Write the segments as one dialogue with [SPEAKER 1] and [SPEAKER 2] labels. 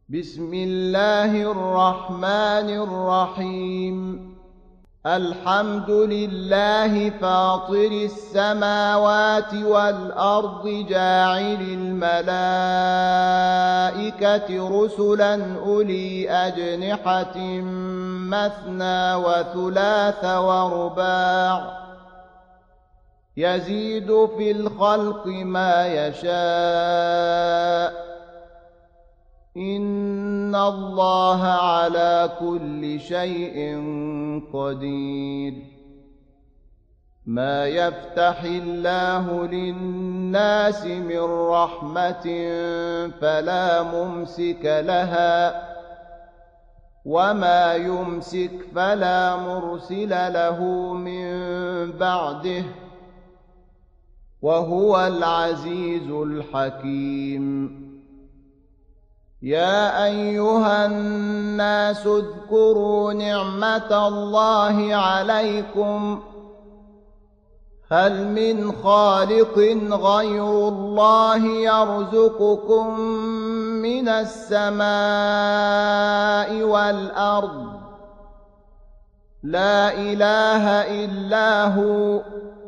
[SPEAKER 1] بسم الله الرحمن الرحيم. الحمد لله فاطر السماوات والأرض جاعل الملائكة رسلا أولي أجنحة مثنى وثلاث ورباع يزيد في الخلق ما يشاء إن الله على كل شيء قدير. ما يفتح الله للناس من رحمة فلا ممسك لها وما يمسك فلا مرسل له من بعده وهو العزيز الحكيم. يا أيها الناس اذكروا نعمة الله عليكم هل من خالق غير الله يرزقكم من السماء والأرض لا إله إلا هو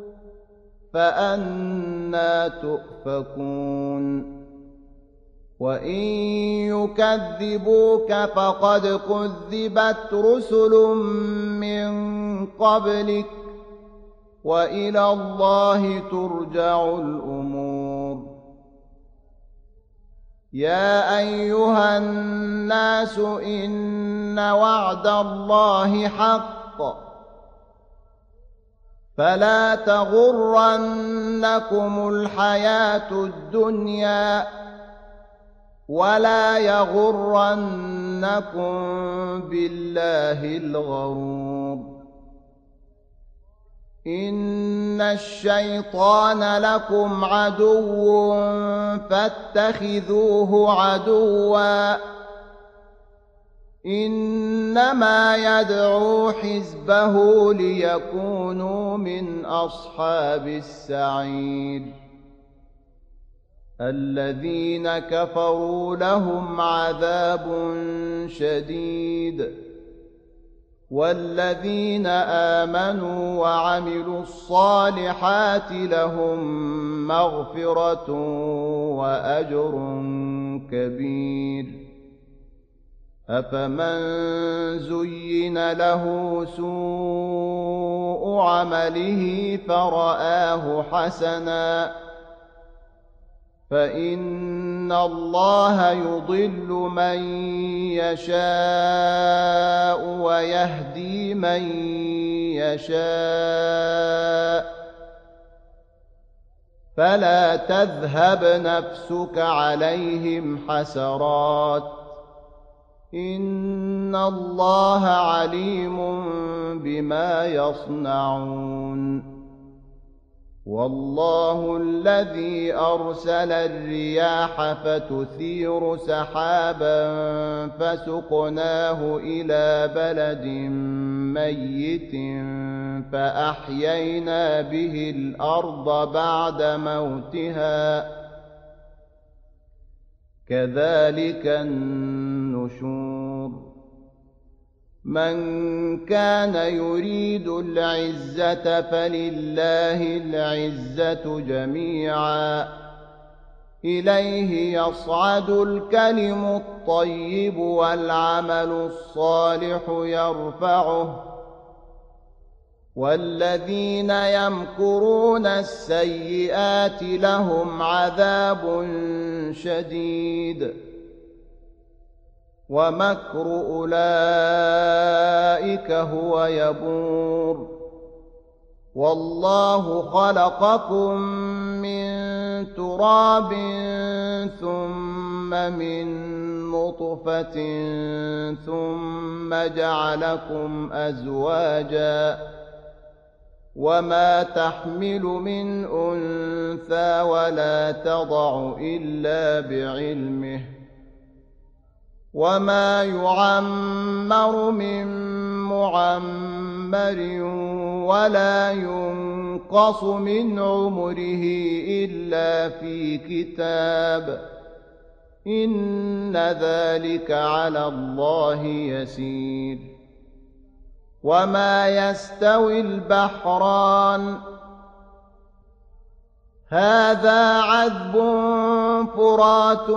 [SPEAKER 1] فأنى تؤفكون. وإن يكذبوك فقد كذبت رسل من قبلك وإلى الله ترجع الأمور. يا أيها الناس إن وعد الله حق فلا تغرنكم الحياة الدنيا ولا يغرنكم بالله الغرور. إن الشيطان لكم عدو فاتخذوه عدوا إنما يدعو حزبه ليكونوا من أصحاب السعير. الذين كفروا لهم عذاب شديد والذين آمنوا وعملوا الصالحات لهم مغفرة وأجر كبير. أفمن زين له سوء عمله فرآه حسنا فإن الله يضل من يشاء ويهدي من يشاء فلا تذهب نفسك عليهم حسرات إن الله عليم بما يصنعون. والله الذي أرسل الرياح فتثير سحابا فسقناه إلى بلد ميت فأحيينا به الأرض بعد موتها كذلك النشور. من كان يريد العزة فلله العزة جميعا إليه يصعد الكلم الطيب والعمل الصالح يرفعه والذين يمكرون السيئات لهم عذاب شديد ومكر أولئك هو يبور. والله خلقكم من تراب ثم من نطفة ثم جعلكم أزواجا وما تحمل من أنثى ولا تضع إلا بعلمه وما يعمر من معمر ولا ينقص من عمره إلا في كتاب إن ذلك على الله يسير وما يستوي البحران هذا عذب فرات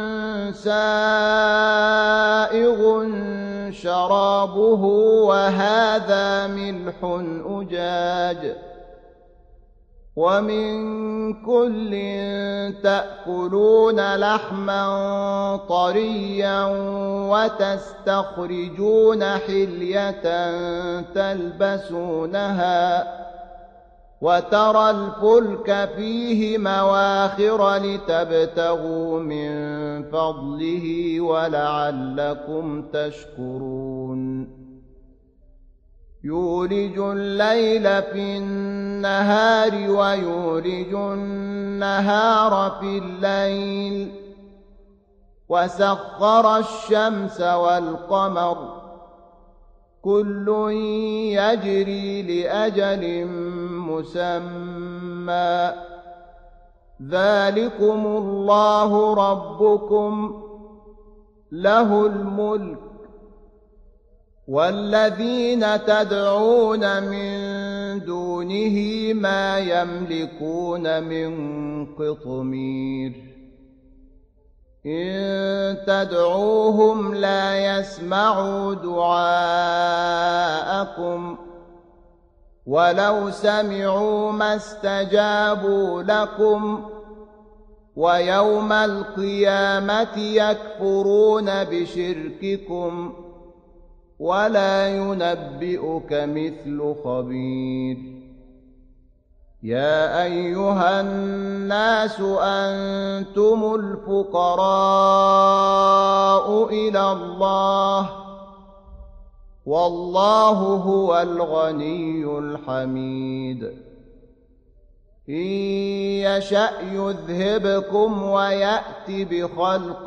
[SPEAKER 1] سائغ شرابه وهذا ملح أجاج ومن كل تأكلون لحما طريا وتستخرجون حلية تلبسونها وترى الفلك فيه مواخر لتبتغوا من فضله ولعلكم تشكرون يولج الليل في النهار ويولج النهار في الليل وسخر الشمس والقمر كل يجري لأجل مسمى ذلكم الله ربكم له الملك والذين تدعون من دونه ما يملكون من قطمير إن تدعوهم لا يسمعوا دعاءكم ولو سمعوا ما استجابوا لكم ويوم القيامة يكفرون بشرككم ولا ينبئك مثل خبير يا أيها الناس أنتم الفقراء إلى الله والله هو الغني الحميد إن يشأ يذهبكم ويأت بخلق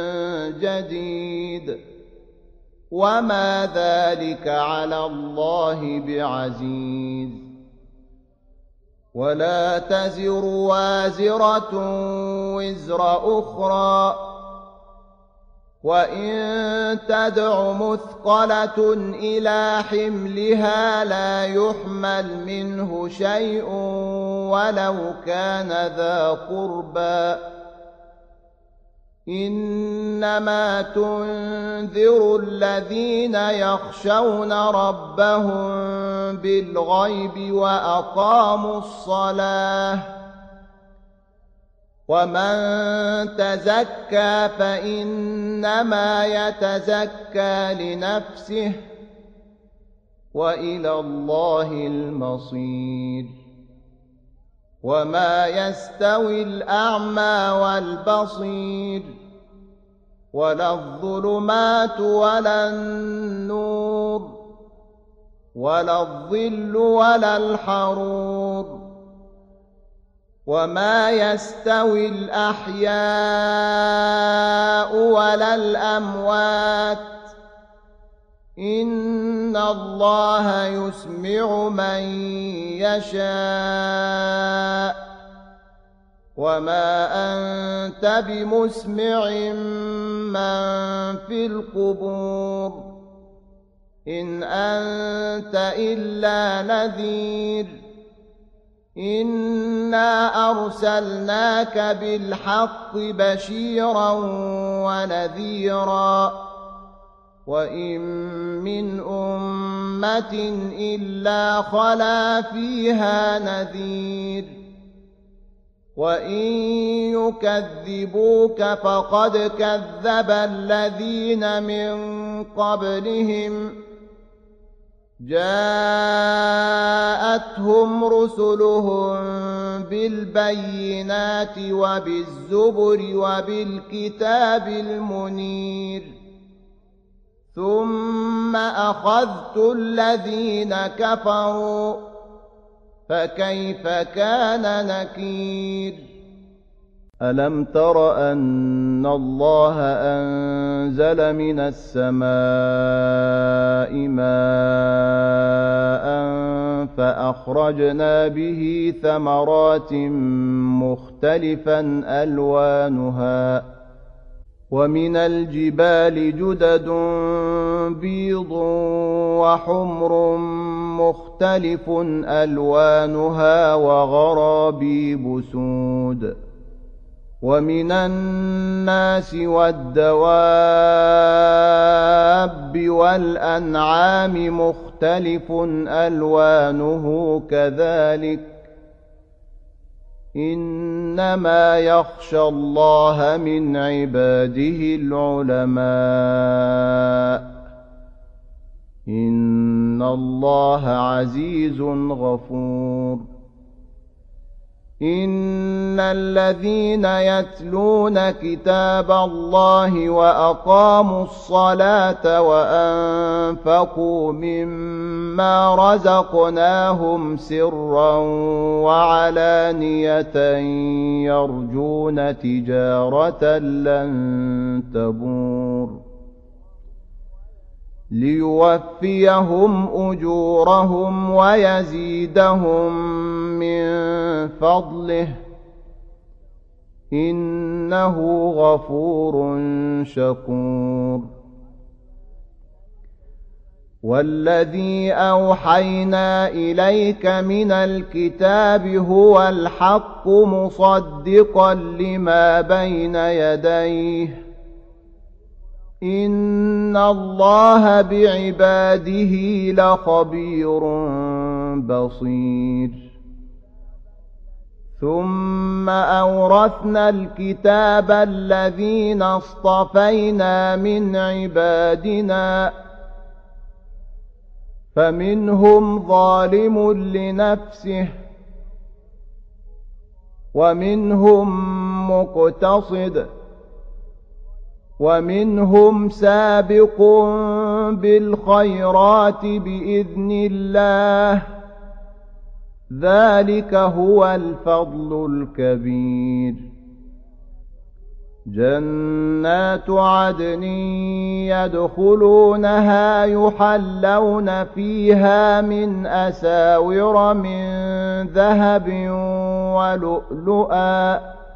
[SPEAKER 1] جديد وما ذلك على الله بعزيز ولا تزر وازرة وزر أخرى وإن تدع مثقلة إلى حملها لا يحمل منه شيء ولو كان ذا قربى إنما تنذر الذين يخشون ربهم بالغيب وأقاموا الصلاة ومن تزكى فإنما يتزكى لنفسه وإلى الله المصير وما يستوي الأعمى والبصير ولا الظلمات ولا النور ولا الظل ولا الحرور وما يستوي الأحياء ولا الأموات إن الله يسمع من يشاء وما أنت بمسمع من في القبور إن أنت إلا نذير إنا أرسلناك بالحق بشيرا ونذيرا وإن من أمة إلا خلا فيها نذير وإن يكذبوك فقد كذب الذين من قبلهم جاءتهم رسلهم بالبينات وبالزبر وبالكتاب المنير ثم أخذت الذين كفروا فكيف كان نكير ألم تر أن الله أنزل من السماء ماء فأخرجنا به ثمرات مختلفا ألوانها ومن الجبال جدد بيض وحمر مختلف ألوانها وغرابيب سود ومن الناس والدواب والأنعام مختلف ألوانه كذلك إنما يخشى الله من عباده العلماء إن الله عزيز غفور إن الذين يتلون كتاب الله وأقاموا الصلاة وأنفقوا مما رزقناهم سرا وعلانية يرجون تجارة لن تبور ليوفيهم أجورهم ويزيدهم من فضله إنه غفور شكور والذي أوحينا إليك من الكتاب هو الحق مصدقا لما بين يديه إن الله بعباده لخبير بصير ثم أورثنا الكتاب الذين اصطفينا من عبادنا فمنهم ظالم لنفسه ومنهم مقتصد ومنهم سابق بالخيرات بإذن الله ذلك هو الفضل الكبير جنات عدن يدخلونها يحلون فيها من أساور من ذهب ولؤلؤا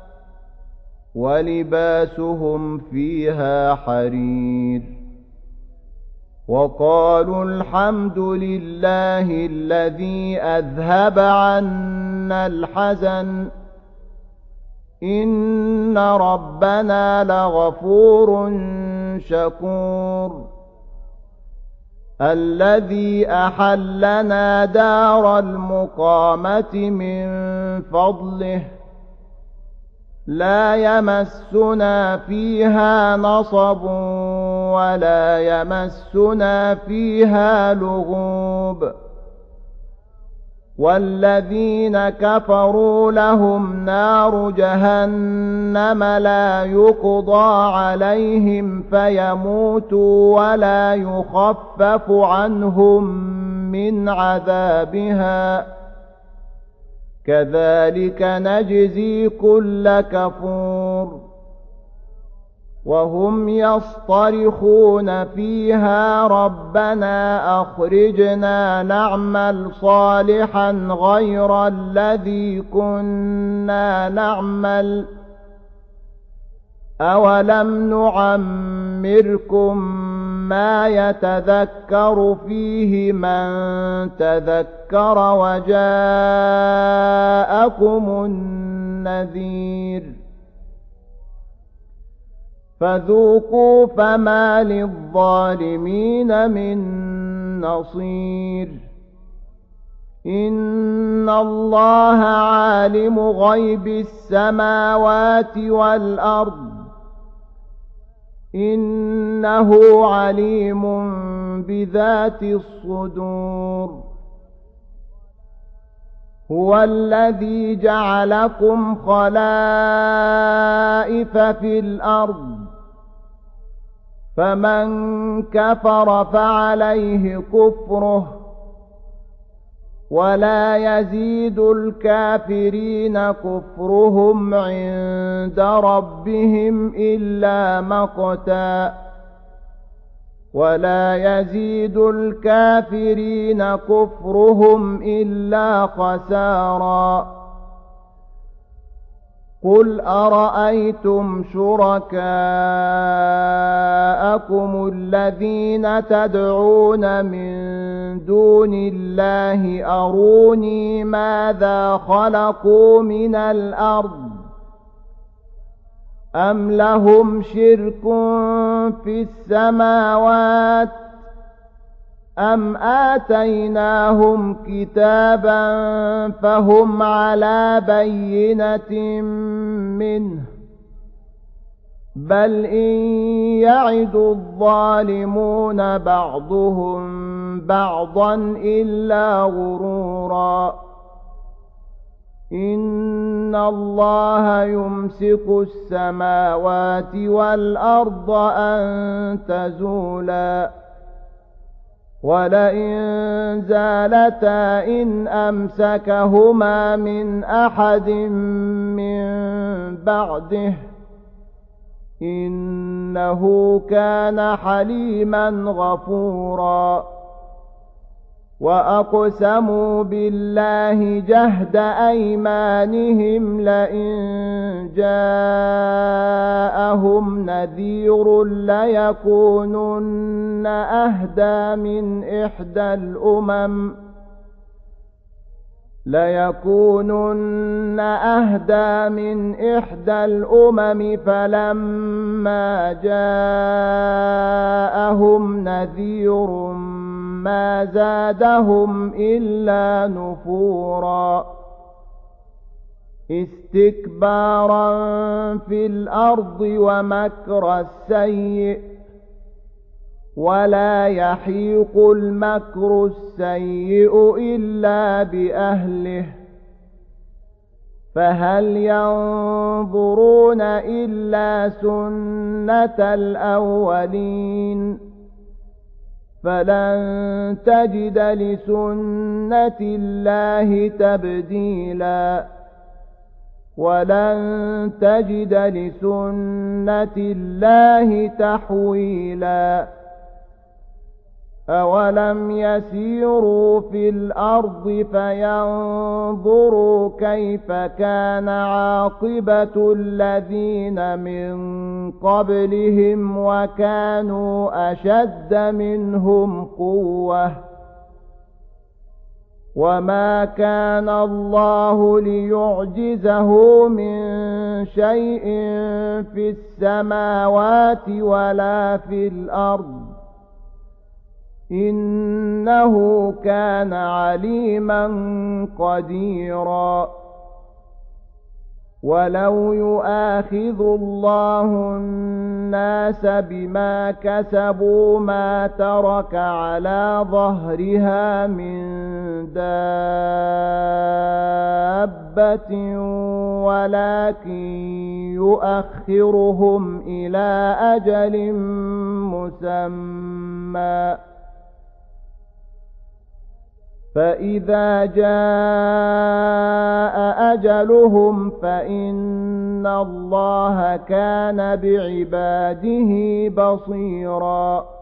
[SPEAKER 1] ولباسهم فيها حرير وقالوا الحمد لله الذي أذهب عنا الحزن إن ربنا لغفور شكور الذي أحلنا دار المقامة من فضله لا يمسنا فيها نصب ولا يمسنا فيها لغوب والذين كفروا لهم نار جهنم لا يقضى عليهم فيموتوا ولا يخفف عنهم من عذابها كذلك نجزي كل كفور وهم يصطرخون فيها ربنا أخرجنا نعمل صالحا غير الذي كنا نعمل أولم نعمركم ما يتذكر فيه من تذكر وجاءكم النذير فذوقوا فما للظالمين من نصير إن الله عالم غيب السماوات والأرض إنه عليم بذات الصدور هو الذي جعلكم خلائف في الأرض فمن كفر فعليه كفره ولا يزيد الكافرين كفرهم عند ربهم إلا مقتا ولا يزيد الكافرين كفرهم إلا خسارا قل أرأيتم شركاءكم الذين تدعون من دون الله أروني ماذا خلقوا من الأرض أم لهم شرك في السماوات أم آتيناهم كتابا فهم على بينة منه بل إن يعد الظالمون بعضهم بعضا إلا غرورا إن الله يمسك السماوات والأرض أن تزولا ولئن زالتا إن أمسكهما من أحد من بعده إنه كان حليما غفورا وأقسموا بالله جهد أيمانهم لئن جاءهم نذير ليكونن أهدى من إحدى الأمم فلما جاءهم نذير ما زادهم إلا نفورا استكبارا في الأرض ومكر السيء ولا يحيق المكر السيء إلا بأهله فهل ينظرون إلا سنة الأولين فلن تجد لسنة الله تبديلا ولن تجد لسنة الله تحويلا أولم يسيروا في الأرض فينظروا كيف كان عاقبة الذين من قبلهم وكانوا أشد منهم قوة وما كان الله ليعجزه من شيء في السماوات ولا في الأرض إنه كان عليما قديرا ولو يؤاخذ الله الناس بما كسبوا ما ترك على ظهرها من دابة ولكن يؤخرهم إلى أجل مسمى فإذا جاء أجلهم فإن الله كان بعباده بصيرا